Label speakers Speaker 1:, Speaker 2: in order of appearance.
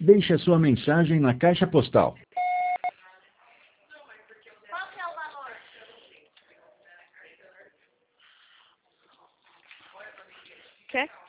Speaker 1: Deixe a sua mensagem na caixa postal.
Speaker 2: Qual que é o valor?
Speaker 3: Quer?